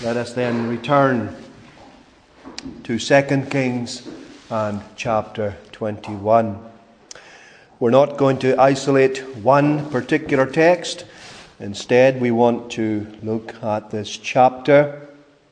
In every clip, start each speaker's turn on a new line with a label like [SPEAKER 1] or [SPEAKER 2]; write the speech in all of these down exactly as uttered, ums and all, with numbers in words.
[SPEAKER 1] Let us then return to Second Kings and chapter twenty-one. We're not going to isolate one particular text. Instead, we want to look at this chapter.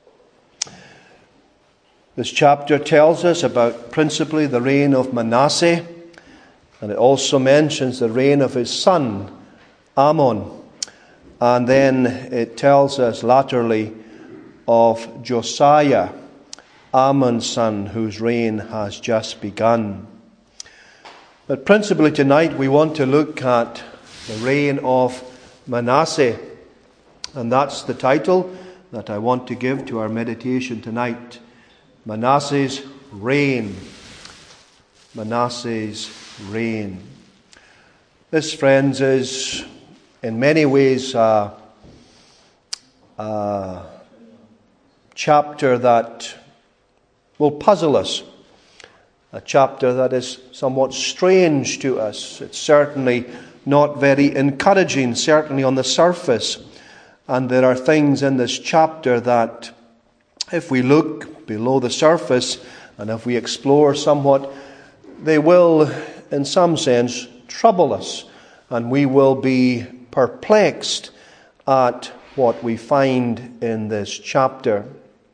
[SPEAKER 1] This chapter tells us about principally the reign of Manasseh, and it also mentions the reign of his son, Amon. And then it tells us latterly of Josiah, Amon's son, whose reign has just begun. But principally tonight we want to look at the reign of Manasseh. And that's the title that I want to give to our meditation tonight. Manasseh's reign. Manasseh's reign. This, friends, is in many ways a, a chapter that will puzzle us. A chapter that is somewhat strange to us. It's certainly not very encouraging, certainly on the surface. And there are things in this chapter that, if we look below the surface and if we explore somewhat, they will, in some sense, trouble us. And we will be perplexed at what we find in this chapter.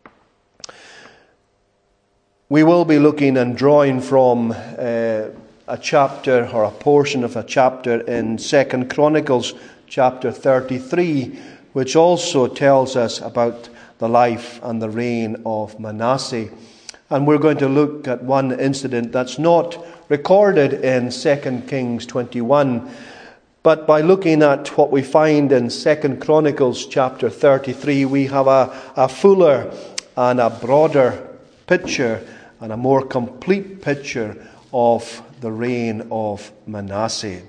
[SPEAKER 1] We will be looking and drawing from uh, a chapter or a portion of a chapter in Second Chronicles chapter thirty-three, which also tells us about the life and the reign of Manasseh. And we're going to look at one incident that's not recorded in Second Kings twenty-one, but by looking at what we find in Second Chronicles chapter thirty-three, we have a, a fuller and a broader picture and a more complete picture of the reign of Manasseh.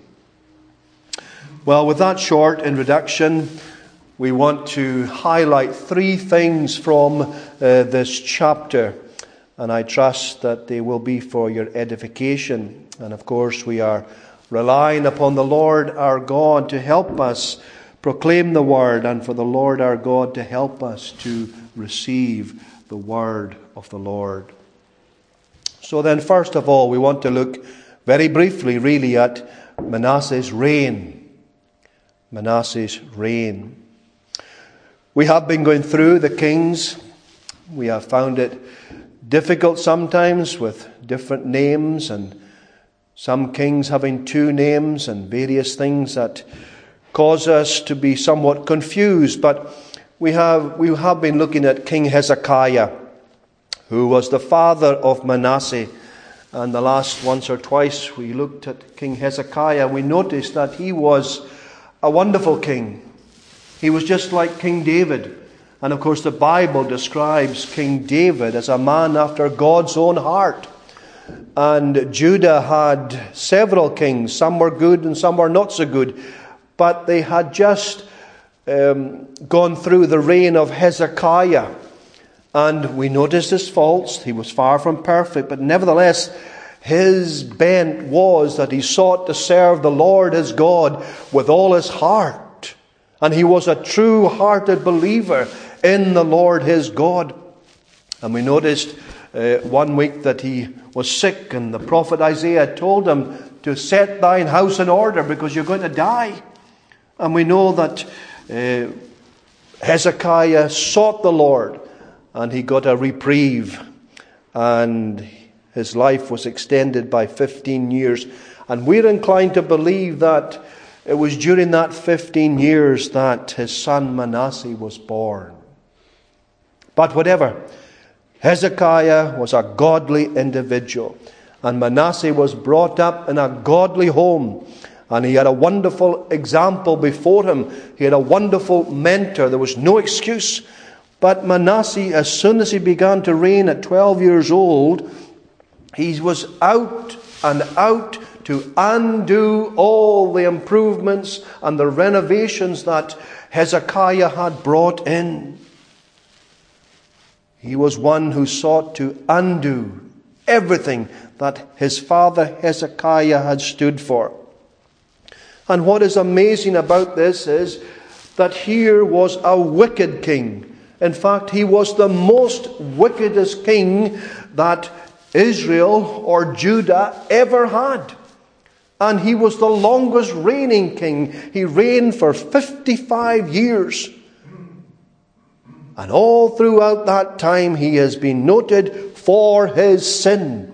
[SPEAKER 1] Well, with that short introduction, we want to highlight three things from uh, this chapter, and I trust that they will be for your edification. And of course, we are relying upon the Lord our God to help us proclaim the word, and for the Lord our God to help us to receive the word of the Lord. So then, first of all, we want to look very briefly, really, at Manasseh's reign. Manasseh's reign. We have been going through the kings. We have found it difficult sometimes with different names, and some kings having two names, and various things that cause us to be somewhat confused. But we have we have been looking at King Hezekiah, who was the father of Manasseh. And the last once or twice we looked at King Hezekiah, we noticed that he was a wonderful king. He was just like King David. And of course the Bible describes King David as a man after God's own heart. And Judah had several kings. Some were good and some were not so good. But they had just um, gone through the reign of Hezekiah. And we noticed his faults. He was far from perfect. But nevertheless, his bent was that he sought to serve the Lord his God with all his heart. And he was a true-hearted believer in the Lord his God. And we noticed uh, one week that he was sick, and the prophet Isaiah told him to set thine house in order because you're going to die. And we know that uh, Hezekiah sought the Lord, and he got a reprieve, and his life was extended by fifteen years. And we're inclined to believe that it was during that fifteen years that his son Manasseh was born. But whatever, Hezekiah was a godly individual, and Manasseh was brought up in a godly home, and he had a wonderful example before him. He had a wonderful mentor. There was no excuse. But Manasseh, as soon as he began to reign at twelve years old, he was out and out to undo all the improvements and the renovations that Hezekiah had brought in. He was one who sought to undo everything that his father Hezekiah had stood for. And what is amazing about this is that here was a wicked king In fact, he was the most wickedest king that Israel or Judah ever had. And he was the longest reigning king. He reigned for fifty-five years. And all throughout that time he has been noted for his sin.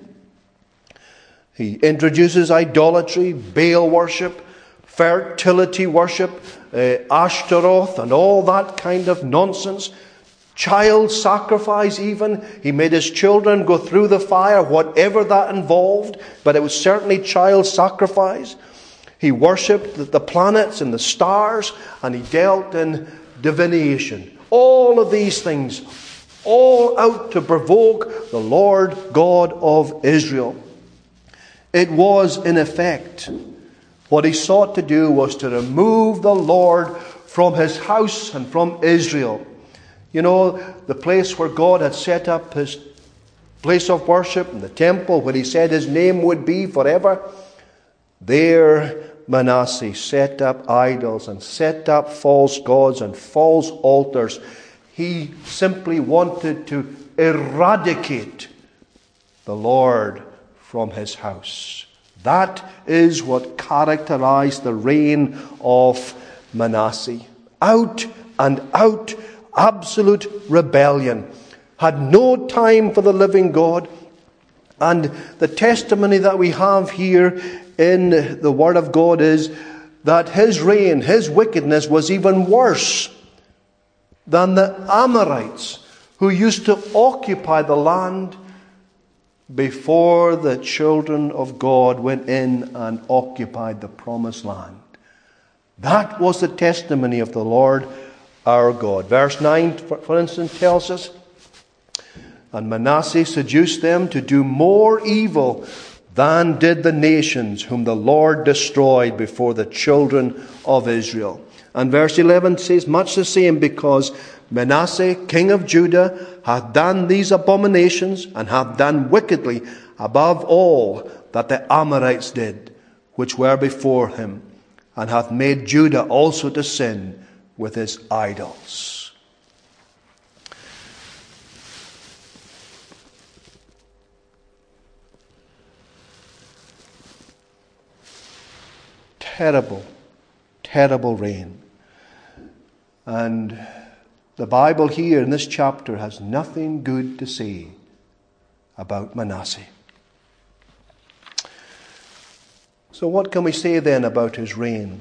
[SPEAKER 1] He introduces idolatry, Baal worship, fertility worship, uh, Ashtaroth, and all that kind of nonsense. Child sacrifice even. He made his children go through the fire, whatever that involved. But it was certainly child sacrifice. He worshipped the planets and the stars, and he dealt in divination. All of these things, all out to provoke the Lord God of Israel. It was, in effect, what he sought to do was to remove the Lord from his house and from Israel. You know, the place where God had set up his place of worship, and the temple where he said his name would be forever. There Manasseh set up idols and set up false gods and false altars. He simply wanted to eradicate the Lord from his house. That is what characterized the reign of Manasseh. Out and out, absolute rebellion. Had no time for the living God. And the testimony that we have here in the Word of God is that his reign, his wickedness was even worse than the Amorites who used to occupy the land before the children of God went in and occupied the promised land. That was the testimony of the Lord our God. Verse nine, for instance, tells us, and Manasseh seduced them to do more evil than did the nations whom the Lord destroyed before the children of Israel. And verse eleven says much the same, because Manasseh, king of Judah, hath done these abominations, and hath done wickedly above all that the Amorites did, which were before him, and hath made Judah also to sin with his idols. Terrible, terrible reign. And the Bible here in this chapter has nothing good to say about Manasseh. So what can we say then about his reign?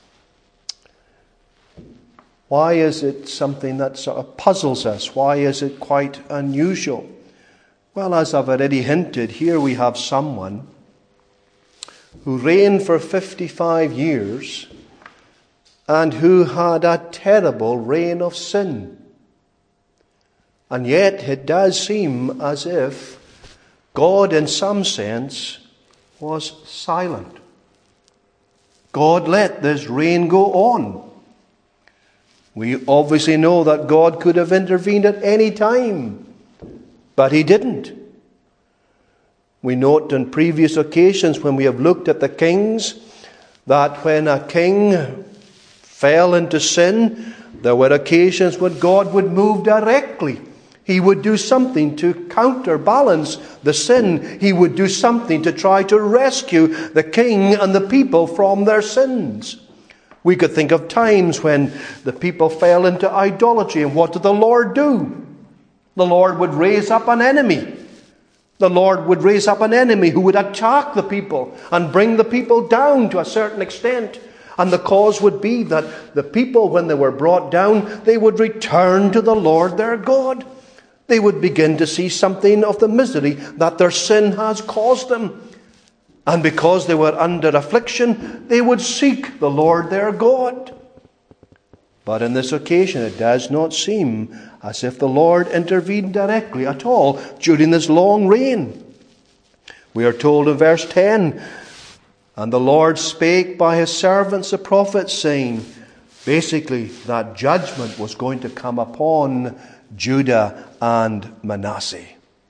[SPEAKER 1] Why is it something that sort of puzzles us? Why is it quite unusual? Well, as I've already hinted, here we have someone who reigned for fifty-five years and who had a terrible reign of sin. And yet it does seem as if God, in some sense, was silent. God let this reign go on. We obviously know that God could have intervened at any time, but he didn't. We note on previous occasions when we have looked at the kings that when a king fell into sin, there were occasions when God would move directly. He would do something to counterbalance the sin. He would do something to try to rescue the king and the people from their sins. We could think of times when the people fell into idolatry, and what did the Lord do? The Lord would raise up an enemy. The Lord would raise up an enemy who would attack the people and bring the people down to a certain extent. And the cause would be that the people, when they were brought down, they would return to the Lord their God. They would begin to see something of the misery that their sin has caused them. And because they were under affliction, they would seek the Lord their God. But on this occasion, it does not seem as if the Lord intervened directly at all during this long reign. We are told in verse ten, and the Lord spake by his servants the prophets, saying, basically, that judgment was going to come upon Judah and Manasseh.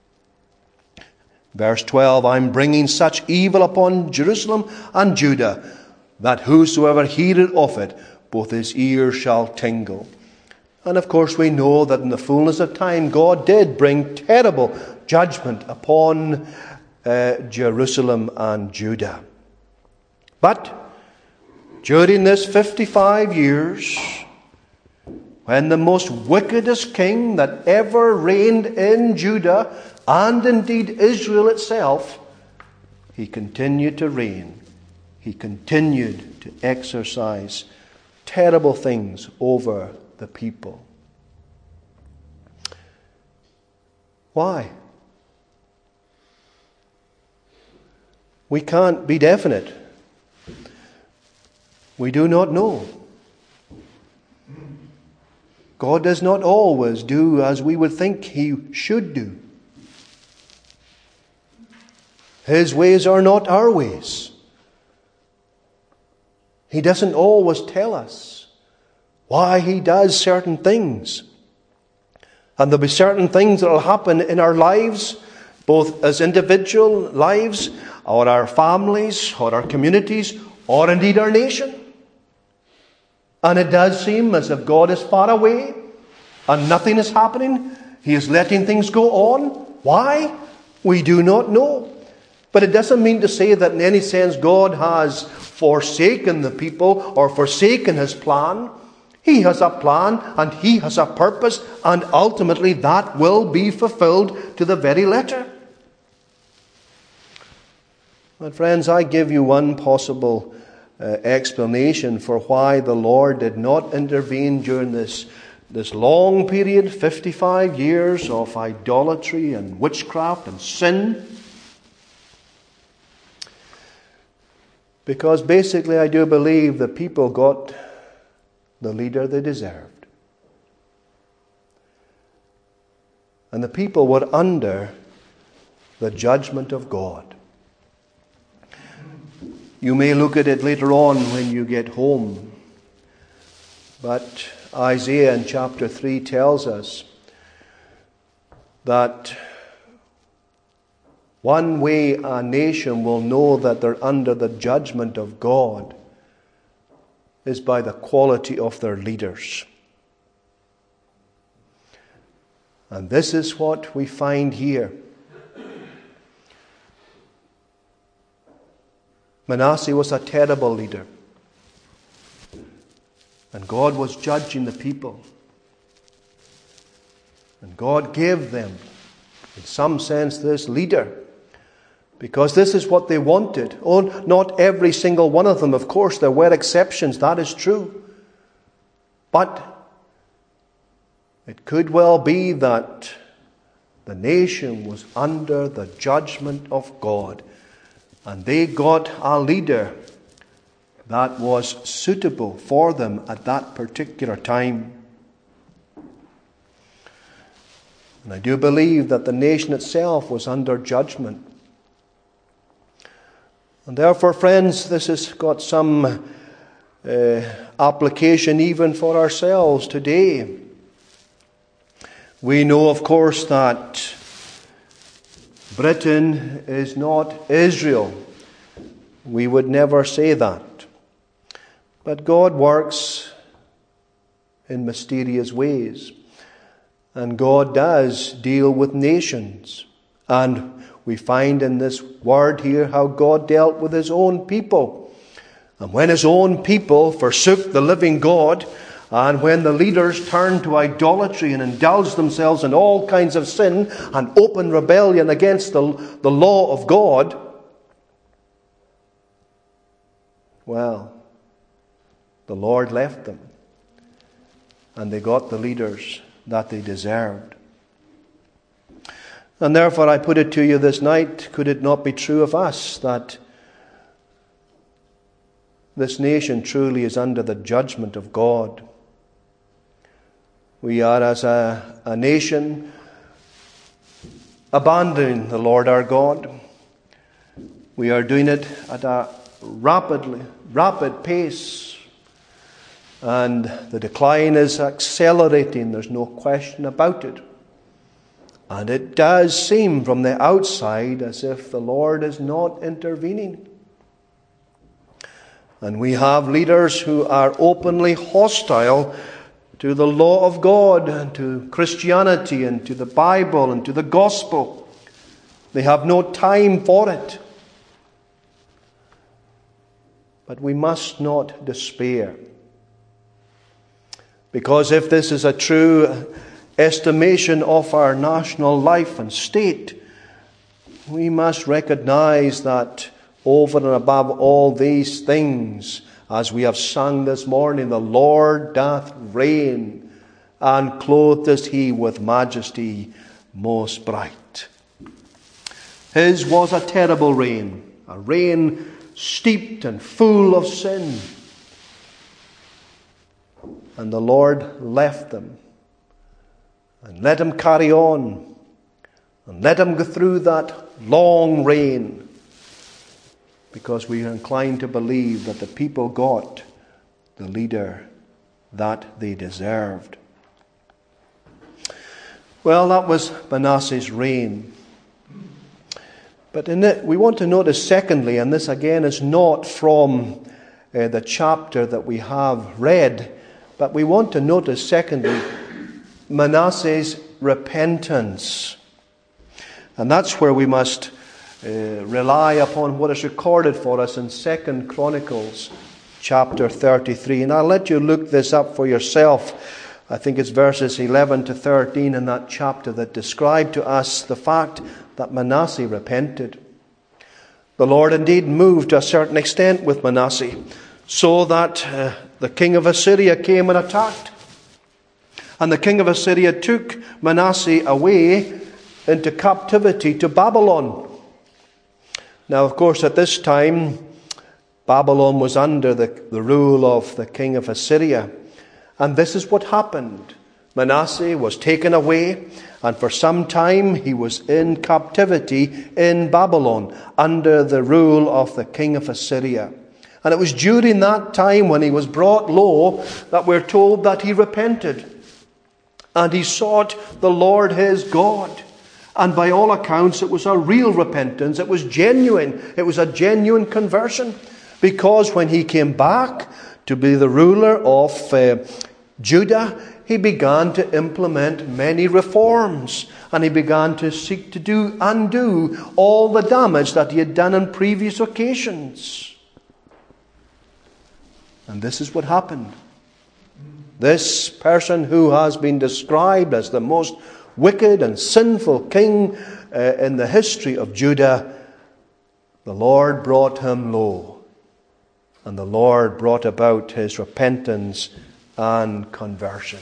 [SPEAKER 1] Verse twelve, I'm bringing such evil upon Jerusalem and Judah, that whosoever heareth of it, both his ears shall tingle. And of course we know that in the fullness of time God did bring terrible judgment upon uh, Jerusalem and Judah. But during this fifty-five years, when the most wickedest king that ever reigned in Judah, and indeed Israel itself, he continued to reign. He continued to exercise terrible things over the people. Why? We can't be definite. We do not know. God does not always do as we would think he should do. His ways are not our ways. He doesn't always tell us why he does certain things. And there'll be certain things that will happen in our lives, both as individual lives, or our families, or our communities, or indeed our nation. And it does seem as if God is far away and nothing is happening. He is letting things go on. Why? We do not know. But it doesn't mean to say that in any sense God has forsaken the people or forsaken his plan. He has a plan and he has a purpose, and ultimately that will be fulfilled to the very letter. But friends, I give you one possible uh, explanation for why the Lord did not intervene during this, this long period, fifty-five years of idolatry and witchcraft and sin. Because basically I do believe the people got the leader they deserved. And the people were under the judgment of God. You may look at it later on when you get home. But Isaiah in chapter three tells us that one way a nation will know that they're under the judgment of God is by the quality of their leaders. And this is what we find here. Manasseh was a terrible leader. And God was judging the people. And God gave them, in some sense, this leader, because this is what they wanted. Oh, not every single one of them, of course. There were exceptions, that is true. But it could well be that the nation was under the judgment of God. And they got a leader that was suitable for them at that particular time. And I do believe that the nation itself was under judgment. And therefore, friends, this has got some uh, application even for ourselves today. We know, of course, that Britain is not Israel. We would never say that. But God works in mysterious ways. And God does deal with nations. And we find in this word here how God dealt with his own people. And when his own people forsook the living God, and when the leaders turned to idolatry and indulged themselves in all kinds of sin and open rebellion against the, the law of God, well, the Lord left them. And they got the leaders that they deserved. And therefore I put it to you this night, could it not be true of us that this nation truly is under the judgment of God? We are, as a, a nation, abandoning the Lord our God. We are doing it at a rapidly, rapid pace. And the decline is accelerating. There's no question about it. And it does seem from the outside as if the Lord is not intervening. And we have leaders who are openly hostile to the law of God and to Christianity and to the Bible and to the gospel. They have no time for it. But we must not despair. Because if this is a true estimation of our national life and state, we must recognize that over and above all these things, as we have sung this morning, the Lord doth reign, and clothed is he with majesty most bright. His was a terrible reign, a reign steeped and full of sin. And the Lord left them and let him carry on and let him go through that long reign, because we are inclined to believe that the people got the leader that they deserved. Well, that was Manasseh's reign. But in it, we want to notice secondly, and this again is not from uh, the chapter that we have read, but we want to notice secondly, Manasseh's repentance. And that's where we must uh, rely upon what is recorded for us in Second Chronicles chapter thirty-three. And I'll let you look this up for yourself. I think it's verses eleven to thirteen in that chapter that describe to us the fact that Manasseh repented. The Lord indeed moved to a certain extent with Manasseh, so that uh, the king of Assyria came and attacked. And the king of Assyria took Manasseh away into captivity to Babylon. Now, of course, at this time, Babylon was under the, the rule of the king of Assyria. And this is what happened. Manasseh was taken away, and for some time he was in captivity in Babylon under the rule of the king of Assyria. And it was during that time when he was brought low that we're told that he repented. And he sought the Lord his God. And by all accounts it was a real repentance. It was genuine. It was a genuine conversion. Because when he came back to be the ruler of uh, Judah, he began to implement many reforms. And he began to seek to do undo all the damage that he had done on previous occasions. And this is what happened. This person who has been described as the most wicked and sinful king uh, in the history of Judah, the Lord brought him low. And the Lord brought about his repentance and conversion.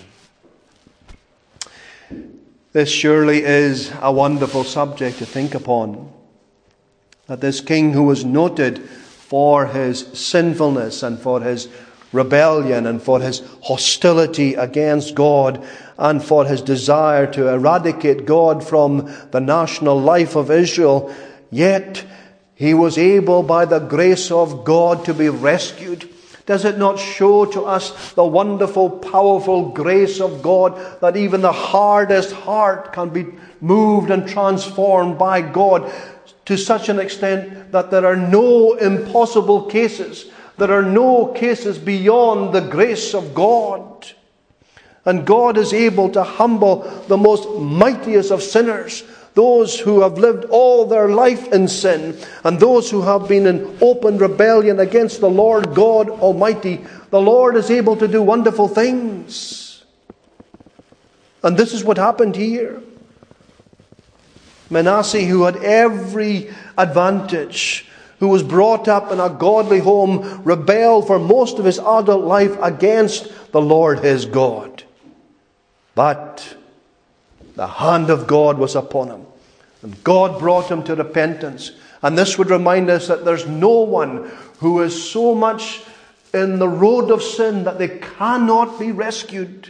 [SPEAKER 1] This surely is a wonderful subject to think upon. That this king who was noted for his sinfulness and for his rebellion and for his hostility against God and for his desire to eradicate God from the national life of Israel, yet he was able by the grace of God to be rescued. Does it not show to us the wonderful, powerful grace of God, that even the hardest heart can be moved and transformed by God to such an extent that there are no impossible cases? There are no cases beyond the grace of God. And God is able to humble the most mightiest of sinners, those who have lived all their life in sin, and those who have been in open rebellion against the Lord God Almighty. The Lord is able to do wonderful things. And this is what happened here. Manasseh, who had every advantage, who was brought up in a godly home, rebelled for most of his adult life against the Lord his God. But the hand of God was upon him, and God brought him to repentance. And this would remind us that there's no one who is so much in the road of sin that they cannot be rescued.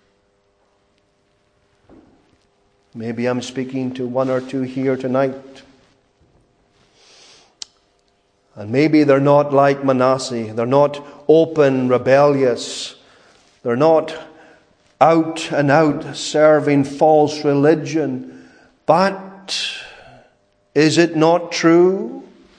[SPEAKER 1] Maybe I'm speaking to one or two here tonight. And maybe they're not like Manasseh. They're not open, rebellious. They're not out and out serving false religion. But is it not true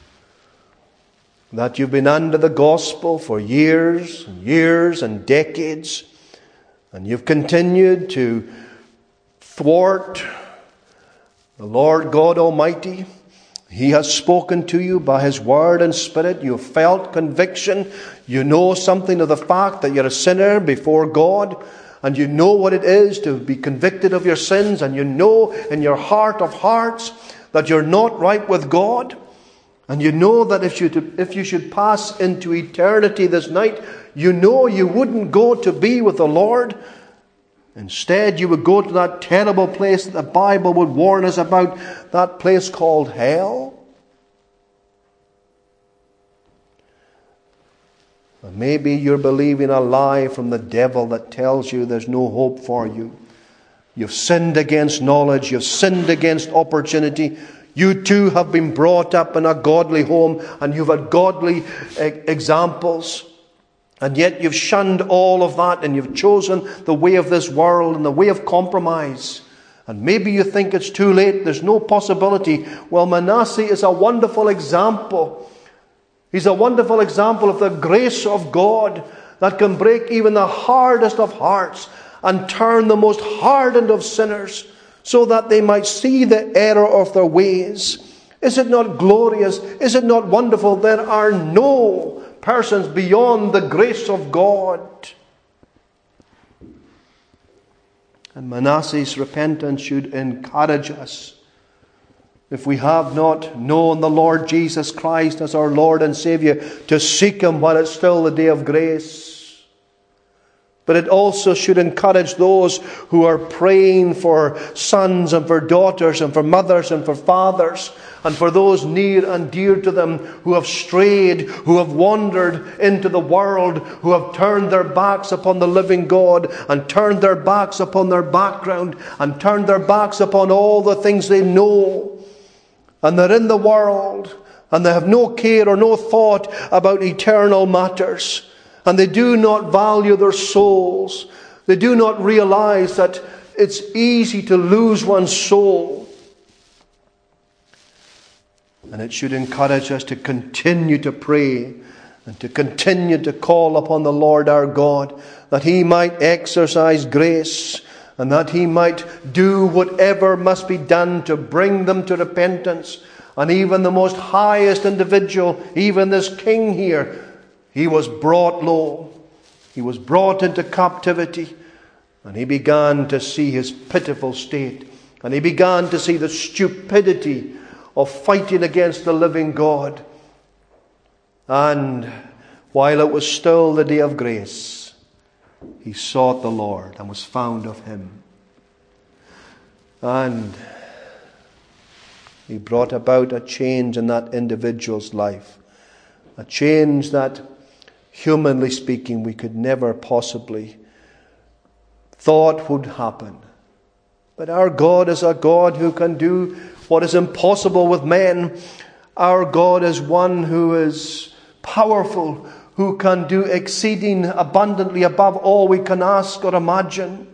[SPEAKER 1] that you've been under the gospel for years and years and decades, And you've continued to thwart the Lord God Almighty. He has spoken to you by His Word and Spirit. You've felt conviction. You know something of the fact that you're a sinner before God. And you know what it is to be convicted of your sins. And you know in your heart of hearts that you're not right with God. And you know that if you, if you should pass into eternity this night, you know you wouldn't go to be with the Lord. Instead, you would go to that terrible place that the Bible would warn us about, that place called hell. And maybe you're believing a lie from the devil that tells you there's no hope for you. You've sinned against knowledge. You've sinned against opportunity. You too have been brought up in a godly home and you've had godly examples. And yet you've shunned all of that and you've chosen the way of this world and the way of compromise. And maybe you think it's too late. There's no possibility. Well, Manasseh is a wonderful example. He's a wonderful example of the grace of God that can break even the hardest of hearts and turn the most hardened of sinners so that they might see the error of their ways. Is it not glorious? Is it not wonderful? There are no persons beyond the grace of God. And Manasseh's repentance should encourage us. If we have not known the Lord Jesus Christ as our Lord and Saviour, to seek Him while it's still the day of grace. But it also should encourage those who are praying for sons and for daughters and for mothers and for fathers and for those near and dear to them who have strayed, who have wandered into the world, who have turned their backs upon the living God and turned their backs upon their background and turned their backs upon all the things they know. And they're in the world and they have no care or no thought about eternal matters. And they do not value their souls. They do not realize that it's easy to lose one's soul. And it should encourage us to continue to pray and to continue to call upon the Lord our God, that He might exercise grace and that He might do whatever must be done to bring them to repentance. And even the most highest individual, even this king here, he was brought low. He was brought into captivity. And he began to see his pitiful state. And he began to see the stupidity of fighting against the living God. And while it was still the day of grace, he sought the Lord and was found of Him. And He brought about a change in that individual's life. A change that, humanly speaking, we could never possibly thought would happen. But our God is a God who can do what is impossible with men. Our God is one who is powerful, who can do exceeding abundantly above all we can ask or imagine.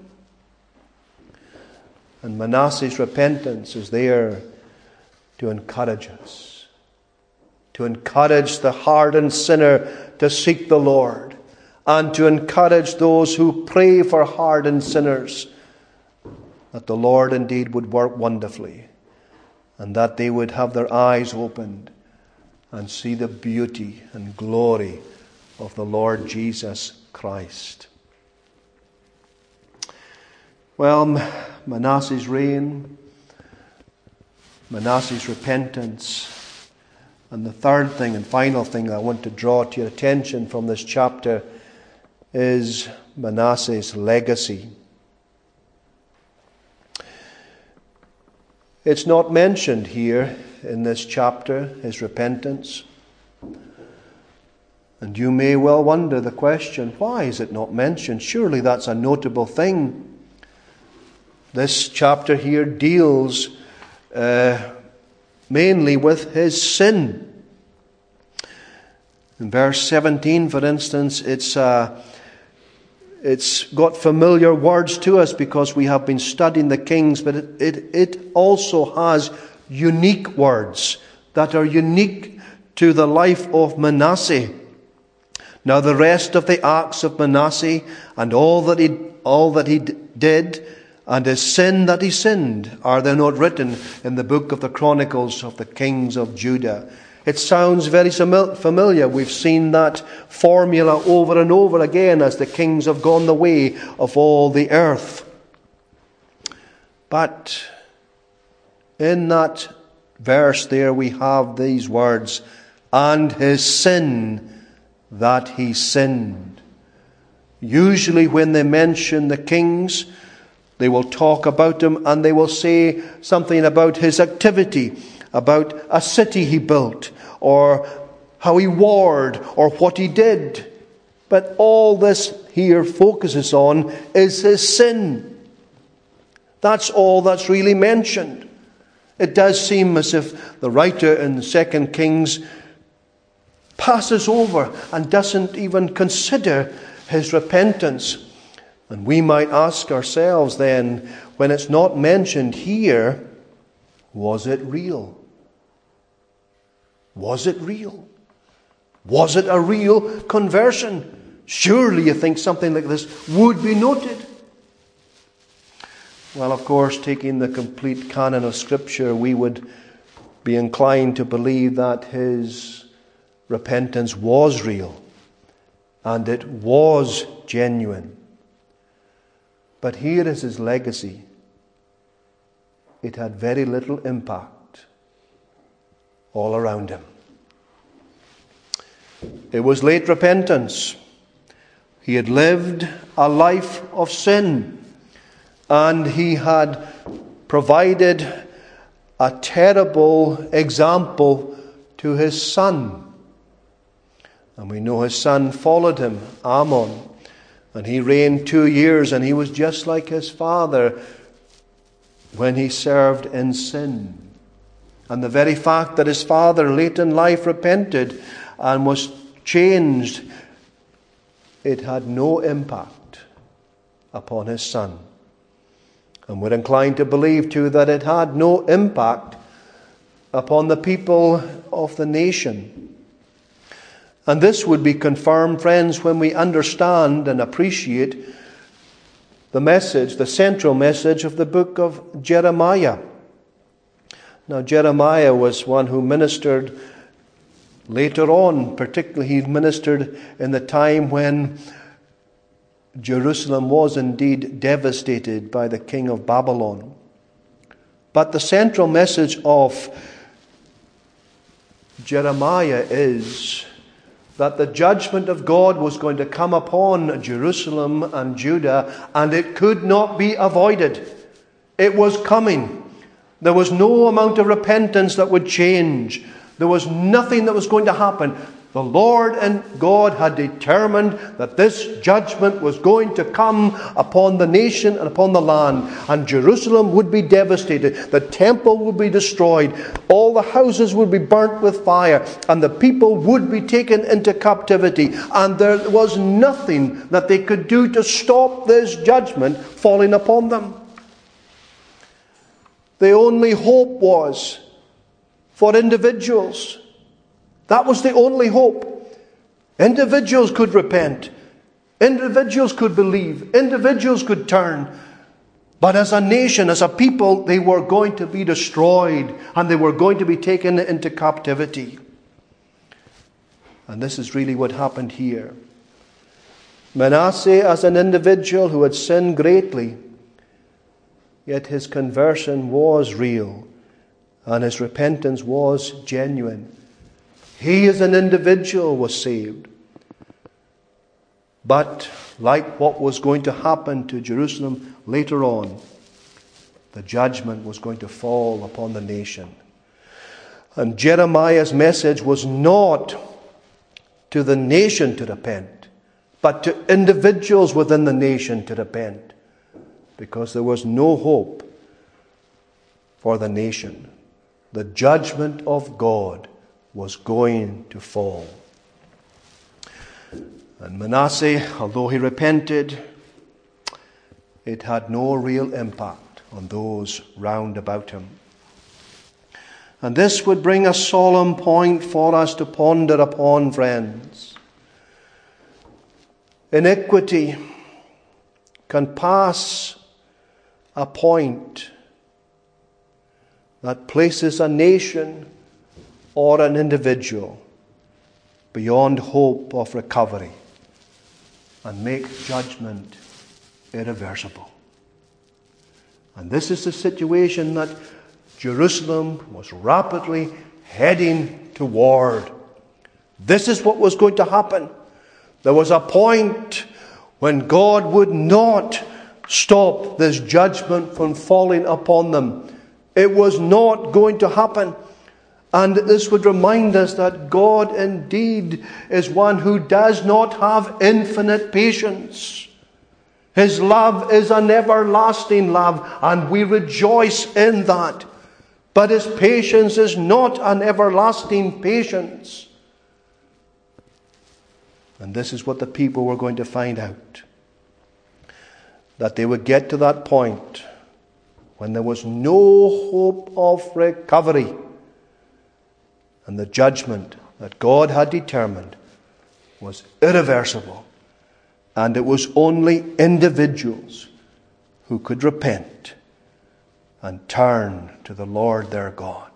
[SPEAKER 1] And Manasseh's repentance is there to encourage us, to encourage the hardened sinner to seek the Lord, and to encourage those who pray for hardened sinners, that the Lord indeed would work wonderfully, and that they would have their eyes opened and see the beauty and glory of the Lord Jesus Christ. Well, Manasseh's reign, Manasseh's repentance, and the third thing and final thing I want to draw to your attention from this chapter is Manasseh's legacy. It's not mentioned here in this chapter, his repentance. And you may well wonder the question, why is it not mentioned? Surely that's a notable thing. This chapter here deals uh, mainly with his sin. In verse seventeen, for instance, it's uh, it's got familiar words to us because we have been studying the kings, but it, it, it also has unique words that are unique to the life of Manasseh. Now the rest of the acts of Manasseh, and all that he all that he did, and his sin that he sinned, are they not written in the book of the Chronicles of the kings of Judah? It sounds very familiar. We've seen that formula over and over again as the kings have gone the way of all the earth. But in that verse there we have these words, and his sin that he sinned. Usually when they mention the kings, they will talk about him and they will say something about his activity, about a city he built, or how he warred, or what he did. But all this here focuses on is his sin. That's all that's really mentioned. It does seem as if the writer in Second Kings passes over and doesn't even consider his repentance. And we might ask ourselves then, when it's not mentioned here, was it real? Was it real? Was it a real conversion? Surely you think something like this would be noted. Well, of course, taking the complete canon of Scripture, we would be inclined to believe that his repentance was real and it was genuine. But here is his legacy. It had very little impact all around him. It was late repentance. He had lived a life of sin, and he had provided a terrible example to his son. And we know his son followed him, Ammon, and he reigned two years, and he was just like his father when he served in sin. And the very fact that his father late in life repented and was changed, it had no impact upon his son. And we're inclined to believe too that it had no impact upon the people of the nation. And this would be confirmed, friends, when we understand and appreciate the message, the central message of the book of Jeremiah. Now, Jeremiah was one who ministered later on, particularly he ministered in the time when Jerusalem was indeed devastated by the king of Babylon. But the central message of Jeremiah is that the judgment of God was going to come upon Jerusalem and Judah, and it could not be avoided. It was coming. There was no amount of repentance that would change. There was nothing that was going to happen. The Lord and God had determined that this judgment was going to come upon the nation and upon the land. And Jerusalem would be devastated. The temple would be destroyed. All the houses would be burnt with fire. And the people would be taken into captivity. And there was nothing that they could do to stop this judgment falling upon them. The only hope was for individuals. That was the only hope. Individuals could repent. Individuals could believe. Individuals could turn. But as a nation, as a people, they were going to be destroyed and they were going to be taken into captivity. And this is really what happened here. Manasseh, as an individual who had sinned greatly, yet his conversion was real and his repentance was genuine. He as an individual was saved. But like what was going to happen to Jerusalem later on, the judgment was going to fall upon the nation. And Jeremiah's message was not to the nation to repent, but to individuals within the nation to repent, because there was no hope for the nation. The judgment of God was going to fall. And Manasseh, although he repented, it had no real impact on those round about him. And this would bring a solemn point for us to ponder upon, friends. iniquity can pass a point that places a nation or an individual beyond hope of recovery and make judgment irreversible. And this is the situation that Jerusalem was rapidly heading toward. This is what was going to happen. There was a point when God would not stop this judgment from falling upon them. It was not going to happen. And this would remind us that God indeed is one who does not have infinite patience. His love is an everlasting love, and we rejoice in that. But His patience is not an everlasting patience. And this is what the people were going to find out. That they would get to that point when there was no hope of recovery. And the judgment that God had determined was irreversible. And it was only individuals who could repent and turn to the Lord their God.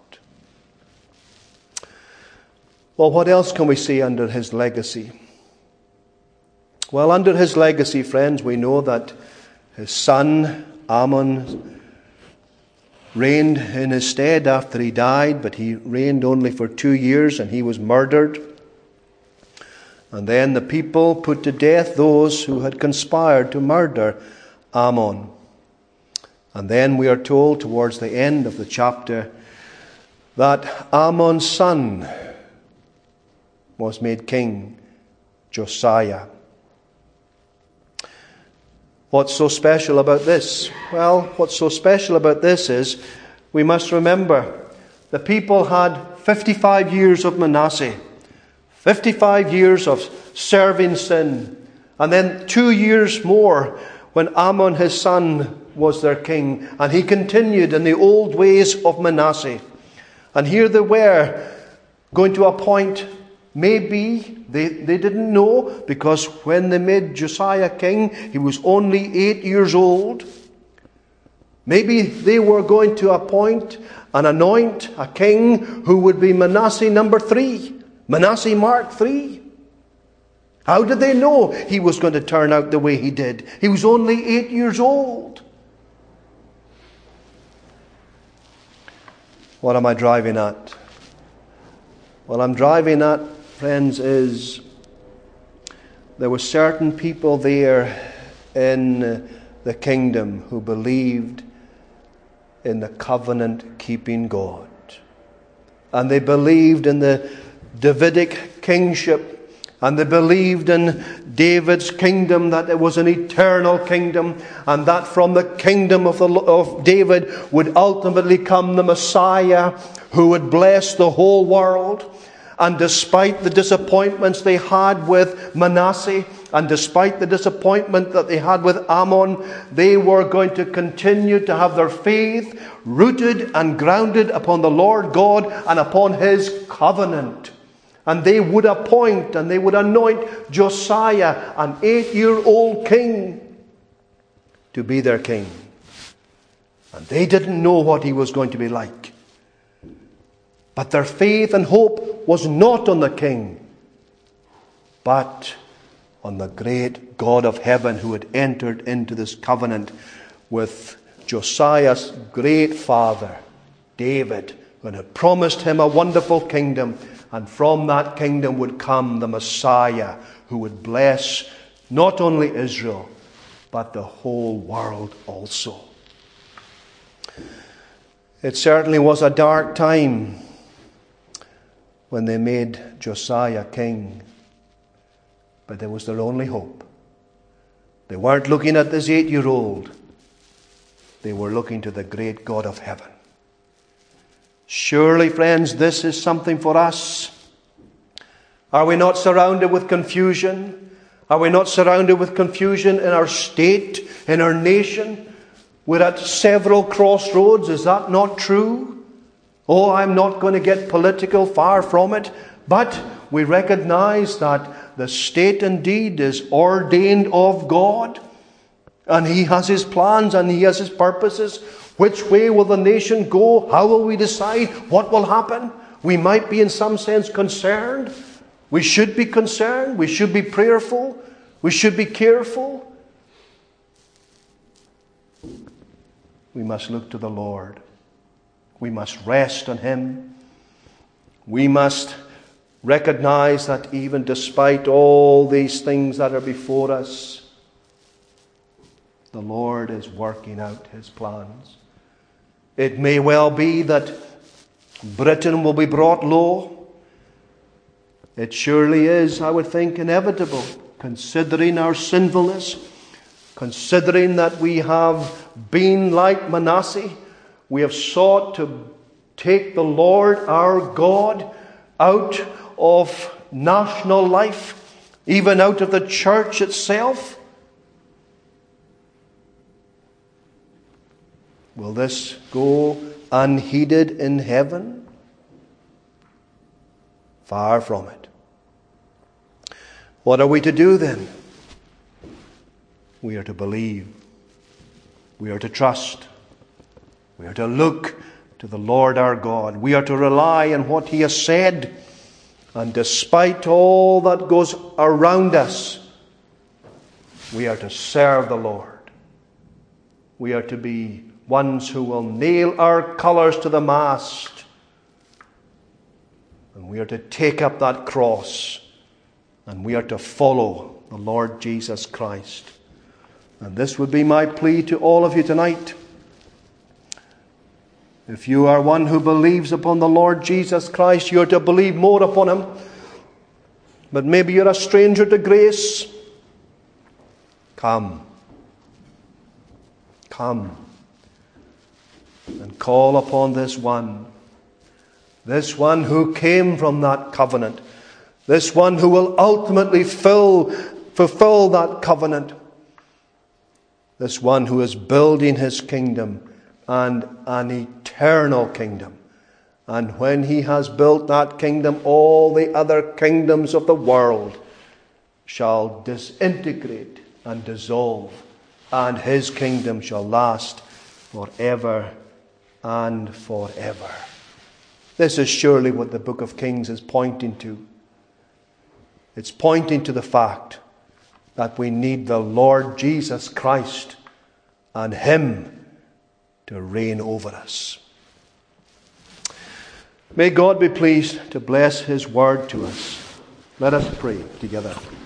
[SPEAKER 1] Well, what else can we see under His legacy? Well, under His legacy, friends, we know that His son Amon reigned in his stead after he died, but he reigned only for two years and he was murdered. And then the people put to death those who had conspired to murder Amon. And then we are told towards the end of the chapter that Amon's son was made king, Josiah. What's so special about this? Well, what's so special about this is we must remember the people had fifty-five years of Manasseh, fifty-five years of serving sin, and then two years more when Amon, his son, was their king, and he continued in the old ways of Manasseh. And here they were going to a point, maybe they, they didn't know, because when they made Josiah king, he was only eight years old. Maybe they were going to appoint and anoint a king who would be Manasseh number three, Manasseh Mark three. How did they know he was going to turn out the way he did? He was only eight years old. What am I driving at? What I'm driving at, friends, is there were certain people there in the kingdom who believed in the covenant-keeping God. And they believed in the Davidic kingship. And they believed in David's kingdom, that it was an eternal kingdom, and that from the kingdom of, the, of David would ultimately come the Messiah who would bless the whole world. And despite the disappointments they had with Manasseh, and despite the disappointment that they had with Ammon, they were going to continue to have their faith rooted and grounded upon the Lord God and upon His covenant. And they would appoint and they would anoint Josiah, an eight-year-old king, to be their king. And they didn't know what he was going to be like. But their faith and hope was not on the king, but on the great God of heaven who had entered into this covenant with Josiah's great father, David, and had promised him a wonderful kingdom. And from that kingdom would come the Messiah who would bless not only Israel, but the whole world also. It certainly was a dark time when they made Josiah king. But it was their only hope. They weren't looking at this eight-year-old. They were looking to the great God of heaven. Surely, friends, this is something for us. Are we not surrounded with confusion? Are we not surrounded with confusion in our state, in our nation? We're at several crossroads. Is that not true? Oh, I'm not going to get political, far from it. But we recognize that the state indeed is ordained of God, and He has His plans and He has His purposes. Which way will the nation go? How will we decide what will happen? We might be in some sense concerned. We should be concerned. We should be prayerful. We should be careful. We must look to the Lord. We must rest on Him. We must recognize that even despite all these things that are before us, the Lord is working out His plans. It may well be that Britain will be brought low. It surely is, I would think, inevitable, considering our sinfulness, considering that we have been like Manasseh. We have sought to take the Lord our God out of national life, even out of the church itself. Will this go unheeded in heaven? Far from it. What are we to do then? We are to believe. We are to trust. We are to look to the Lord our God. We are to rely on what He has said. And despite all that goes around us, we are to serve the Lord. We are to be ones who will nail our colours to the mast. And we are to take up that cross. And we are to follow the Lord Jesus Christ. And this would be my plea to all of you tonight. If you are one who believes upon the Lord Jesus Christ, you are to believe more upon Him. But maybe you're a stranger to grace. Come. Come. And call upon this one. This one who came from that covenant. This one who will ultimately fill, fulfill that covenant. This one who is building His kingdom, and an eternal kingdom. And when He has built that kingdom, all the other kingdoms of the world shall disintegrate and dissolve, and His kingdom shall last forever and forever. This is surely what the book of Kings is pointing to. It's pointing to the fact that we need the Lord Jesus Christ and Him to reign over us. May God be pleased to bless His word to us. Let us pray together.